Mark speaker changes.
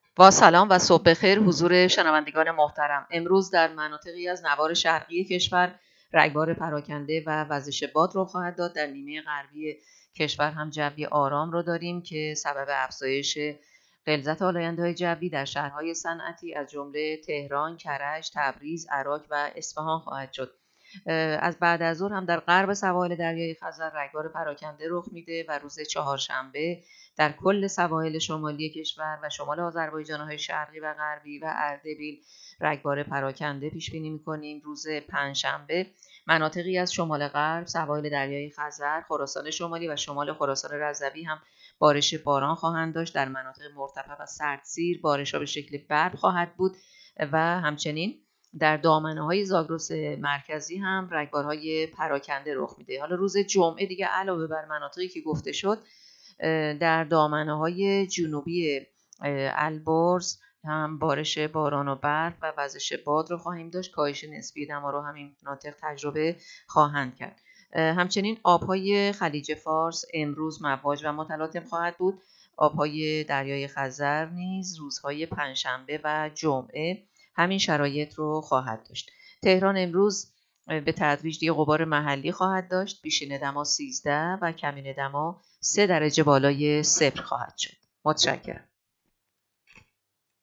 Speaker 1: با سلام و صبح بخیر حضور شنوندگان محترم. امروز در مناطقی از نوار شرقی کشور رگبار پراکنده و وزش باد رخ خواهد داد. در نیمه غربی کشور هم جوی آرام رو داریم که سبب افزایش غلظت آلاینده‌های جوی در شهرهای صنعتی از جمله تهران، کرج، تبریز، عراق و اصفهان خواهد شد. از بعد از ظهر هم در غرب سواحل دریای خزر رگبار پراکنده رخ میده و روز چهارشنبه در کل سواحل شمالی کشور و شمال آذربایجان‌های شرقی و غربی و اردبیل رگبار پراکنده پیش بینی می‌کنیم. روز پنجشنبه مناطقی از شمال غرب، سواحل دریای خزر، خراسان شمالی و شمال خراسان رضوی هم بارش باران خواهند داشت. در مناطق مرتفع و سردسیر بارش‌ها به شکل برف خواهد بود و همچنین در دامنه‌های زاگرس مرکزی هم رگبارهای پراکنده رخ میده. حالا روز جمعه دیگه علاوه بر مناطقی که گفته شد در دامنه‌های جنوبی البرز هم بارش باران و برف و وزش باد رو خواهیم داشت. کاهش نسبی دما رو هم این مناطق تجربه خواهند کرد. همچنین آبهای خلیج فارس امروز مواج و متلاطم خواهد بود. آبهای دریای خزر نیز روزهای پنجشنبه و جمعه همین شرایط رو خواهد داشت. تهران امروز به تدریج دیگه غبار محلی خواهد داشت. بیشین دما 13 و کمین دما 3 درجه بالای صفر خواهد شد. متشکرم.